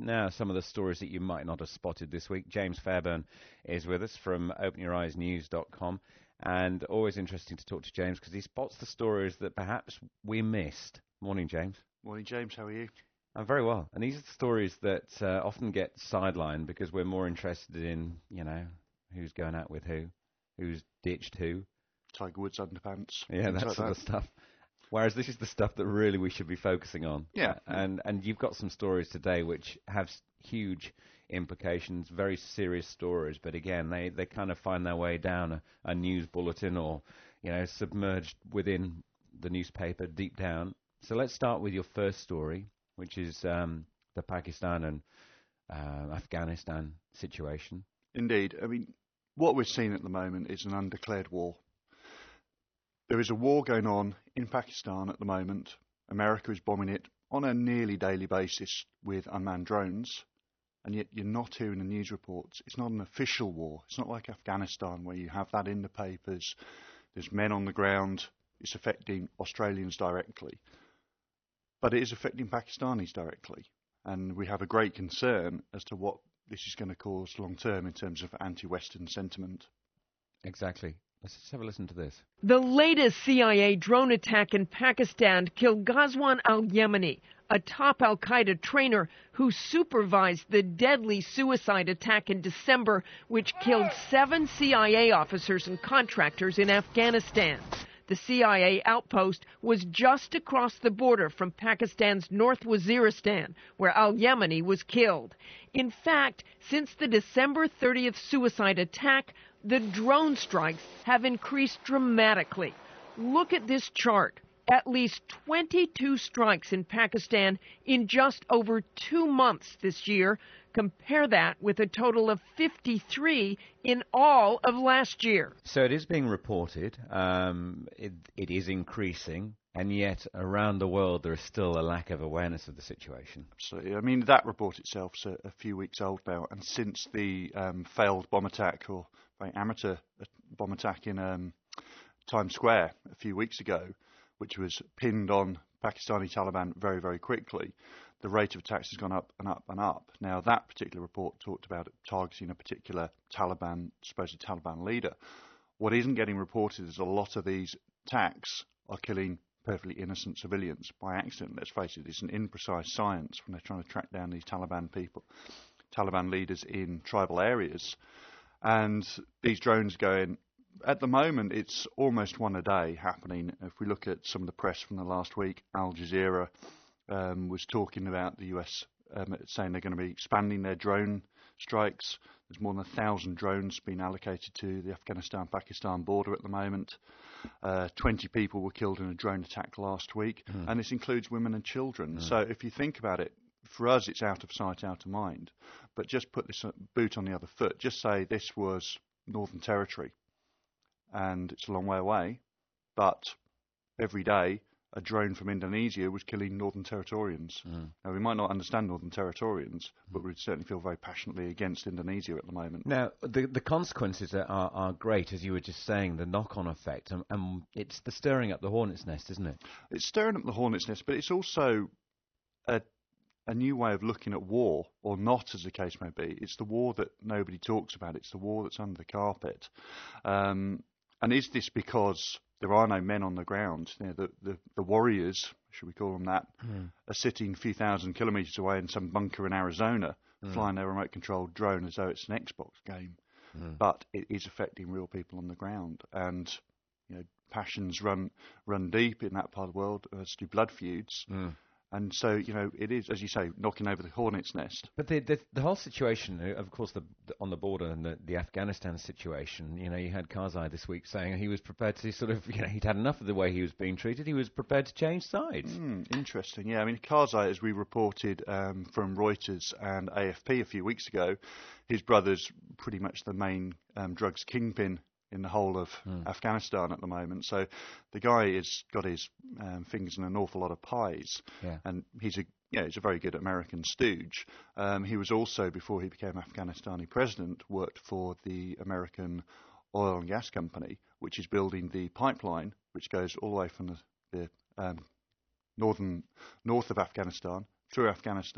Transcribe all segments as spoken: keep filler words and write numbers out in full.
Now, some of the stories that you might not have spotted this week. James Fairburn is with us from open your eyes news dot com. And always interesting to talk to James because he spots the stories that perhaps we missed. Morning, James. Morning, James. How are you? I'm very well. And these are the stories that uh, often get sidelined because we're more interested in, you know, who's going out with who, who's ditched who. Tiger Woods underpants. Yeah, that like sort that. of stuff. Whereas this is the stuff that really we should be focusing on. Yeah. And and you've got some stories today which have huge implications, very serious stories. But again, they, they kind of find their way down a, a news bulletin or, you know, submerged within the newspaper deep down. So let's start with your first story, which is um, the Pakistan and uh, Afghanistan situation. Indeed. I mean, what we're seeing at the moment is an undeclared war. There is a war going on in Pakistan at the moment. America is bombing it on a nearly daily basis with unmanned drones, and yet you're not hearing the news reports. It's not an official war. It's not like Afghanistan where you have that in the papers. There's men on the ground. It's affecting Australians directly. But it is affecting Pakistanis directly, and we have a great concern as to what this is going to cause long term in terms of anti-Western sentiment. Exactly. Let's just have a listen to this. The latest C I A drone attack in Pakistan killed Ghazwan al-Yemeni, a top al-Qaeda trainer who supervised the deadly suicide attack in December, which killed seven C I A officers and contractors in Afghanistan. The C I A outpost was just across the border from Pakistan's North Waziristan, where al-Yemeni was killed. In fact, since the December thirtieth suicide attack, the drone strikes have increased dramatically. Look at this chart. At least twenty-two strikes in Pakistan in just over two months this year. Compare that with a total of fifty-three in all of last year. So it is being reported. Um, it, it is increasing. And yet, around the world, there is still a lack of awareness of the situation. Absolutely. I mean, that report itself's a, a few weeks old now, and since the um, failed bomb attack, or very amateur bomb attack in um, Times Square a few weeks ago, which was pinned on Pakistani Taliban very, very quickly, the rate of attacks has gone up and up and up. Now, that particular report talked about it targeting a particular Taliban, supposed Taliban leader. What isn't getting reported is a lot of these attacks are killing perfectly innocent civilians by accident. Let's face it, it's an imprecise science when they're trying to track down these Taliban people, Taliban leaders in tribal areas. And these drones going, at the moment, it's almost one a day happening. If we look at some of the press from the last week, Al Jazeera um, was talking about the U S um, saying they're going to be expanding their drone strikes. There's more than a thousand drones being allocated to the Afghanistan-Pakistan border at the moment. Uh, twenty people were killed in a drone attack last week, mm. and this includes women and children. Mm. So if you think about it, for us it's out of sight, out of mind. But just put this boot on the other foot. Just say this was Northern Territory, and it's a long way away, but every day a drone from Indonesia was killing Northern Territorians. Mm. Now, we might not understand Northern Territorians, but we certainly feel very passionately against Indonesia at the moment. Now, the the consequences are, are great, as you were just saying, the knock-on effect, and, and it's the stirring up the hornet's nest, isn't it? It's stirring up the hornet's nest, but it's also a, a new way of looking at war, or not, as the case may be. It's the war that nobody talks about. It's the war that's under the carpet. Um, and is this because there are no men on the ground? You know, the, the, the warriors, should we call them that, mm. are sitting a few thousand kilometres away in some bunker in Arizona, mm. flying their remote-controlled drone as though it's an Xbox game. Mm. But it is affecting real people on the ground. And you know, passions run run deep in that part of the world, as do blood feuds. Mm. And so, you know, it is, as you say, knocking over the hornet's nest. But the the, the whole situation, of course, the, the on the border and the, the Afghanistan situation, you know, you had Karzai this week saying he was prepared to sort of, you know, he'd had enough of the way he was being treated. He was prepared to change sides. Mm, interesting, yeah. I mean, Karzai, as we reported um, from Reuters and A F P a few weeks ago, his brother's pretty much the main um, drugs kingpin in the whole of mm. Afghanistan at the moment. So the guy has got his um, fingers in an awful lot of pies. Yeah. And he's a yeah, he's a very good American stooge. Um, he was also, before he became Afghanistani president, worked for the American oil and gas company, which is building the pipeline, which goes all the way from the, the um, northern north of Afghanistan, through Afghanistan,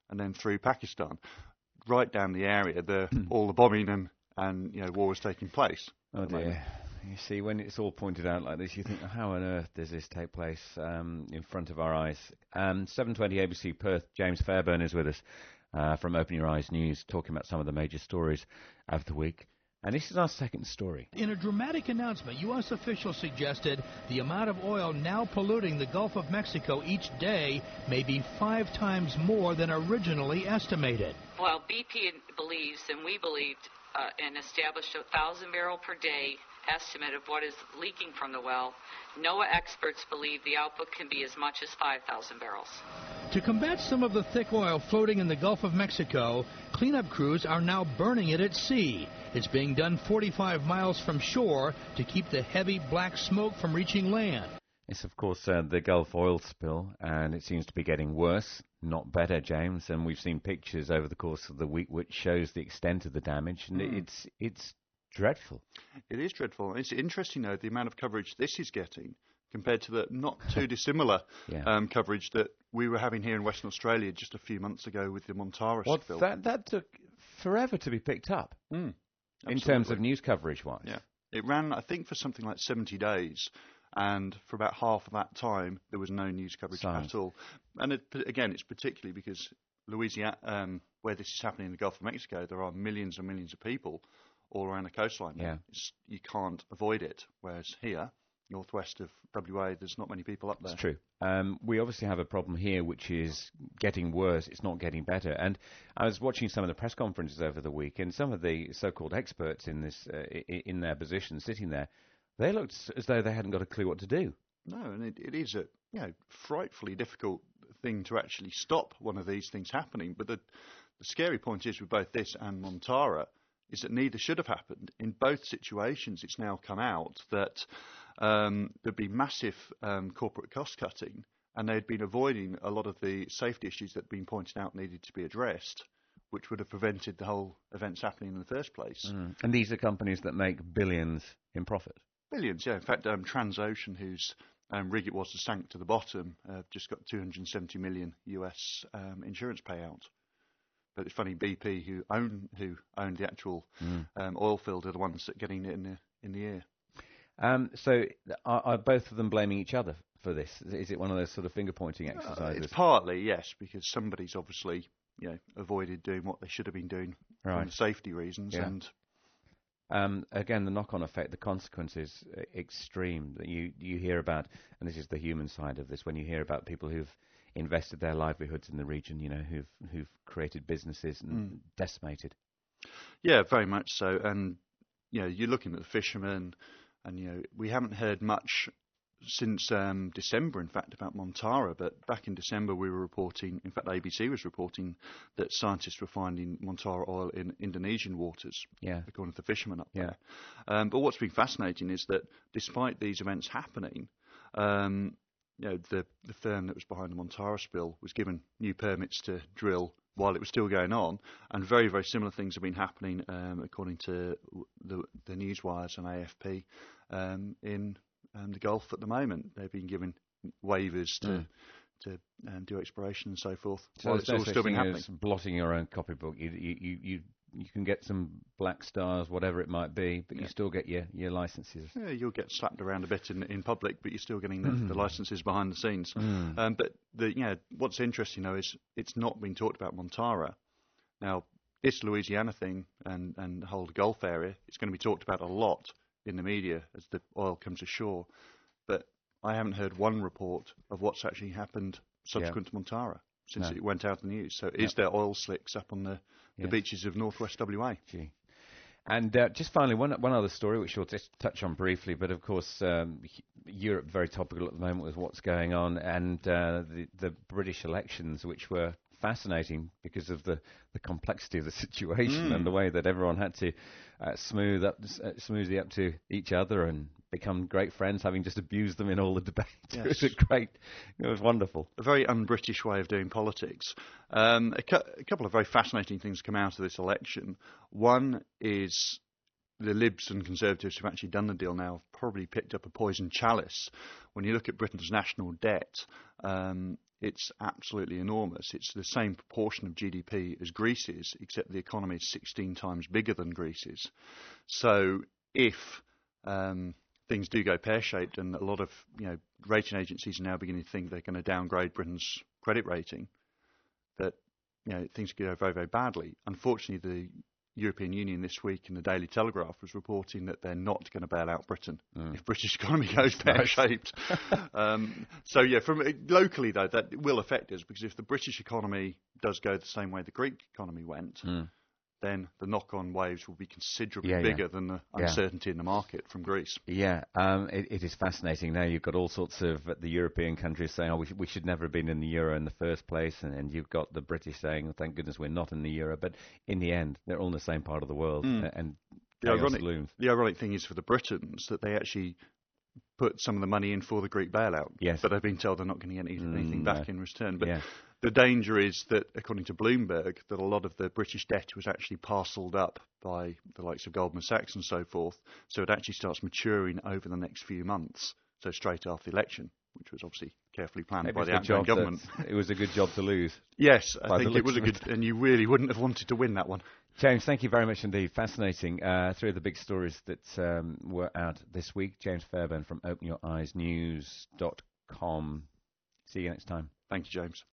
and then through Pakistan, right down the area. The all the bombing and and you know war is taking place. Oh dear. You see, when it's all pointed out like this, you think, how on earth does this take place um, in front of our eyes? Um, seven twenty A B C Perth, James Fairburn is with us uh, from Open Your Eyes News, talking about some of the major stories of the week. And this is our second story. In a dramatic announcement, U S officials suggested the amount of oil now polluting the Gulf of Mexico each day may be five times more than originally estimated. Well, B P believes, and we believed, uh, and established a thousand barrel per day estimate of what is leaking from the well. NOAA experts believe the output can be as much as five thousand barrels. To combat some of the thick oil floating in the Gulf of Mexico, cleanup crews are now burning it at sea. It's being done forty-five miles from shore to keep the heavy black smoke from reaching land. It's, of course, uh, the Gulf oil spill, and it seems to be getting worse, not better, James. And we've seen pictures over the course of the week which shows the extent of the damage, and mm. it's it's dreadful. It is dreadful. It's interesting, though, the amount of coverage this is getting compared to the not too dissimilar yeah. um, coverage that we were having here in Western Australia just a few months ago with the Montara well, spill. That, that took forever to be picked up mm, in terms of news coverage-wise. Yeah, it ran, I think, for something like seventy days. And for about half of that time, there was no news coverage Science. at all. And it, again, it's particularly because Louisiana, um, where this is happening in the Gulf of Mexico, there are millions and millions of people all around the coastline. Yeah. It's, you can't avoid it. Whereas here, northwest of W A, there's not many people up there. That's true. Um, we obviously have a problem here which is getting worse. It's not getting better. And I was watching some of the press conferences over the week, and some of the so-called experts in this, uh, in their positions, sitting there, they looked as though they hadn't got a clue what to do. No, and it, it is a you know frightfully difficult thing to actually stop one of these things happening. But the, the scary point is with both this and Montara is that neither should have happened. In both situations, it's now come out that um, there'd be massive um, corporate cost cutting, and they'd been avoiding a lot of the safety issues that had been pointed out needed to be addressed, which would have prevented the whole events happening in the first place. Mm. And these are companies that make billions in profit. Billions, yeah. In fact, um, Transocean, whose um, rig it was that sank to the bottom, uh, just got two hundred seventy million U S um, insurance payout. But it's funny, B P, who own who owned the actual mm. um, oil field, are the ones that are getting it in the in the ear. Um, so, are, are both of them blaming each other for this? Is it one of those sort of finger pointing exercises? Uh, it's partly, yes, because somebody's obviously you know avoided doing what they should have been doing right. for safety reasons, yeah. and. Um, again, the knock-on effect, the consequences, uh, extreme that you, you hear about, and this is the human side of this, when you hear about people who've invested their livelihoods in the region, you know, who've who've created businesses and mm. decimated. Yeah, very much so. And, you know, you're looking at the fishermen, and, you know, we haven't heard much since um, December, in fact, about Montara, but back in December we were reporting, in fact A B C was reporting, that scientists were finding Montara oil in Indonesian waters, yeah. according to the fishermen up yeah. there. Um, but what's been fascinating is that despite these events happening, um, you know, the, the firm that was behind the Montara spill was given new permits to drill while it was still going on, and very, very similar things have been happening, um, according to the, the news wires and A F P, um, in Um, the Gulf at the moment. They've been given waivers to mm. to um, do exploration and so forth. So while it's all still been happening. Blotting your own copybook. You, you you you you can get some black stars, whatever it might be, but yeah. you still get your, your licenses. Yeah, you'll get slapped around a bit in in public, but you're still getting the, mm. the licenses behind the scenes. Mm. Um, but the you know what's interesting though is it's not been talked about Montara. Now this Louisiana thing and and the whole Gulf area, it's going to be talked about a lot in the media as the oil comes ashore, but I haven't heard one report of what's actually happened subsequent yeah. to Montara since no. it went out in the news. So is no. there oil slicks up on the, the yes. beaches of northwest W A? Gee. And uh, just finally, one one other story which we'll just touch on briefly, but of course um, Europe very topical at the moment with what's going on, and uh, the, the British elections, which were fascinating because of the, the complexity of the situation mm. and the way that everyone had to uh, smooth up, uh, smoothly up to each other and become great friends, having just abused them in all the debates. Yes. It was a great, it was wonderful. A very un-British way of doing politics. Um, a, cu- a couple of very fascinating things come out of this election. One is the Libs and Conservatives who've actually done the deal now have probably picked up a poisoned chalice. When you look at Britain's national debt, um, it's absolutely enormous. It's the same proportion of G D P as Greece's, except the economy is sixteen times bigger than Greece's. So if um, things do go pear-shaped, and a lot of you know rating agencies are now beginning to think they're going to downgrade Britain's credit rating, that you know things could go very, very badly. Unfortunately, the European Union this week in the Daily Telegraph was reporting that they're not going to bail out Britain mm. if British economy goes pear-shaped. um, so yeah, from locally though, that will affect us, because if the British economy does go the same way the Greek economy went, mm. then the knock-on waves will be considerably yeah, bigger yeah. than the uncertainty yeah. in the market from Greece. Yeah, um, it, it is fascinating. Now you've got all sorts of the European countries saying, oh, we, sh- we should never have been in the euro in the first place, and, and you've got the British saying, thank goodness we're not in the euro. But in the end, they're all in the same part of the world, mm. and the ironic, the ironic thing is for the Britons that they actually put some of the money in for the Greek bailout, yes. but they've been told they're not going to get anything mm, back no. in return. But yeah. the danger is that, according to Bloomberg, that a lot of the British debt was actually parcelled up by the likes of Goldman Sachs and so forth, so it actually starts maturing over the next few months, so straight after the election, which was obviously carefully planned Maybe by the outgoing government. It was a good job to lose. Yes, I think it was a good, and you really wouldn't have wanted to win that one. James, thank you very much indeed. Fascinating. Uh, three of the big stories that um, were out this week. James Fairbairn from open your eyes news dot com. See you next time. Thank you, James.